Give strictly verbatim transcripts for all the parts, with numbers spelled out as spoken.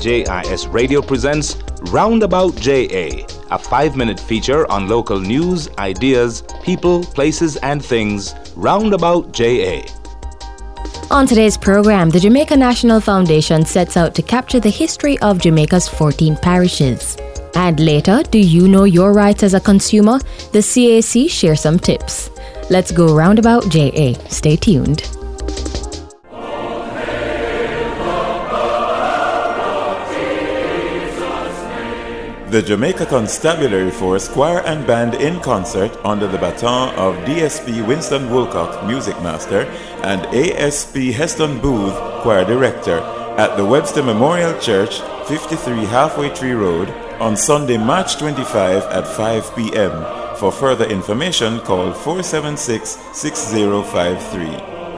J I S Radio presents Roundabout J A, a five-minute feature on local news, ideas, people, places, and things. Roundabout J A. On today's program, the Jamaica National Foundation sets out to capture the history of Jamaica's fourteen parishes. And later, do you know your rights as a consumer? The C A C shares some tips. Let's go Roundabout J A. Stay tuned. The Jamaica Constabulary Force Choir and Band in concert under the baton of D S P Winston Woolcock, Music Master, and A S P Heston Booth, Choir Director, at the Webster Memorial Church, fifty-three Halfway Tree Road, on Sunday, March twenty-fifth at five p.m. For further information, call four seven six, six zero five three.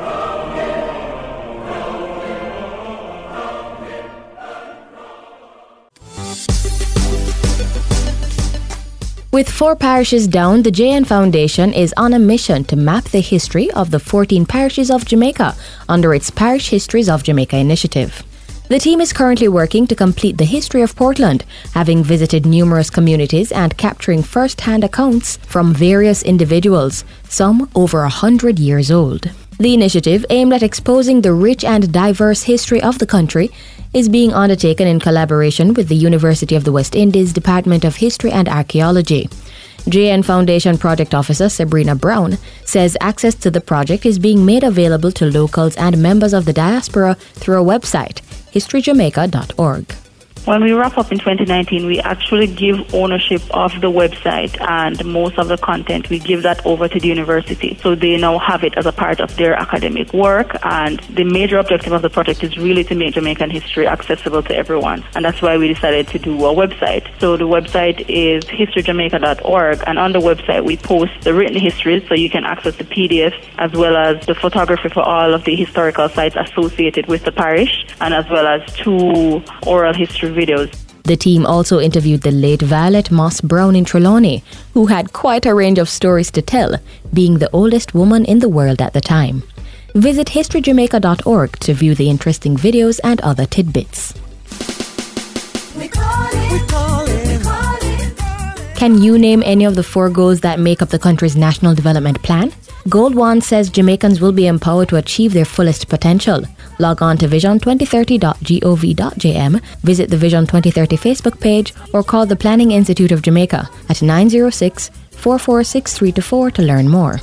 With four parishes down, the J N Foundation is on a mission to map the history of the fourteen parishes of Jamaica under its Parish Histories of Jamaica initiative. The team is currently working to complete the history of Portland, having visited numerous communities and capturing first-hand accounts from various individuals, some over a hundred years old. The initiative, aimed at exposing the rich and diverse history of the country, is being undertaken in collaboration with the University of the West Indies Department of History and Archaeology. J N Foundation Project Officer Sabrina Brown says access to the project is being made available to locals and members of the diaspora through a website, history jamaica dot org. When we wrap up in twenty nineteen, we actually give ownership of the website and most of the content, we give that over to the university. So they now have it as a part of their academic work, and the major objective of the project is really to make Jamaican history accessible to everyone. And that's why we decided to do a website. So the website is history jamaica dot org, and on the website we post the written histories so you can access the P D Fs as well as the photography for all of the historical sites associated with the parish, and as well as two oral history videos. The team also interviewed the late Violet Moss Brown in Trelawney, who had quite a range of stories to tell, being the oldest woman in the world at the time. Visit history jamaica dot org to view the interesting videos and other tidbits. We call it, we call it, we call it. Can you name any of the four goals that make up the country's National Development Plan? Gold One says Jamaicans will be empowered to achieve their fullest potential. Log on to vision twenty thirty dot gov dot j m, visit the Vision twenty thirty Facebook page, or call the Planning Institute of Jamaica at nine zero six, four four six, three two four to learn more.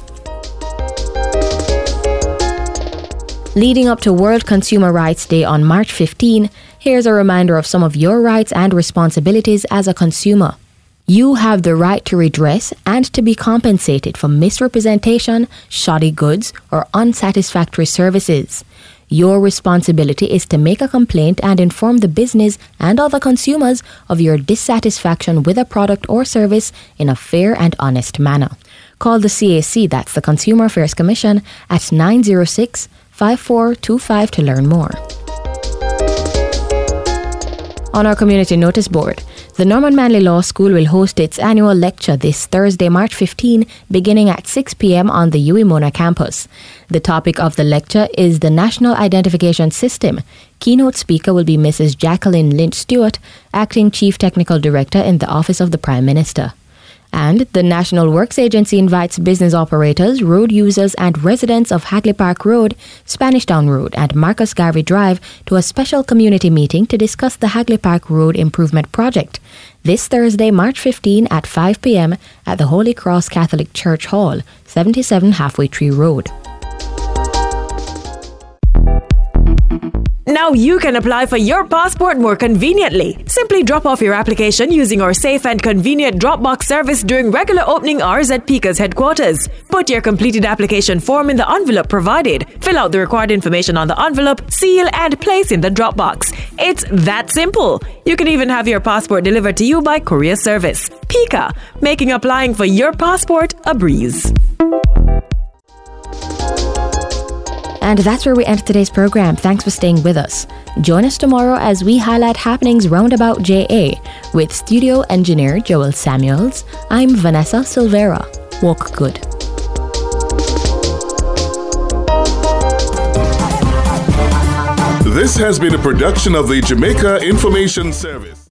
Leading up to World Consumer Rights Day on March fifteenth, here's a reminder of some of your rights and responsibilities as a consumer. You have the right to redress and to be compensated for misrepresentation, shoddy goods, or unsatisfactory services. Your responsibility is to make a complaint and inform the business and other consumers of your dissatisfaction with a product or service in a fair and honest manner. Call the C A C, that's the Consumer Affairs Commission, at nine zero six, five four two five to learn more. On our community notice board, the Norman Manley Law School will host its annual lecture this Thursday, March fifteenth, beginning at six p.m. on the U I Mona campus. The topic of the lecture is the National Identification System. Keynote speaker will be Missus Jacqueline Lynch Stewart, Acting Chief Technical Director in the Office of the Prime Minister. And the National Works Agency invites business operators, road users and residents of Hagley Park Road, Spanish Town Road and Marcus Garvey Drive to a special community meeting to discuss the Hagley Park Road Improvement Project. This Thursday, March fifteenth at five p.m. at the Holy Cross Catholic Church Hall, seventy-seven Halfway Tree Road. Now you can apply for your passport more conveniently. Simply drop off your application using our safe and convenient Dropbox service during regular opening hours at PICA's headquarters. Put your completed application form in the envelope provided, fill out the required information on the envelope, seal and place in the Dropbox. It's that simple. You can even have your passport delivered to you by courier service. PICA, making applying for your passport a breeze. And that's where we end today's program. Thanks for staying with us. Join us tomorrow as we highlight happenings roundabout J A with studio engineer Joel Samuels. I'm Vanessa Silvera. Walk good. This has been a production of the Jamaica Information Service.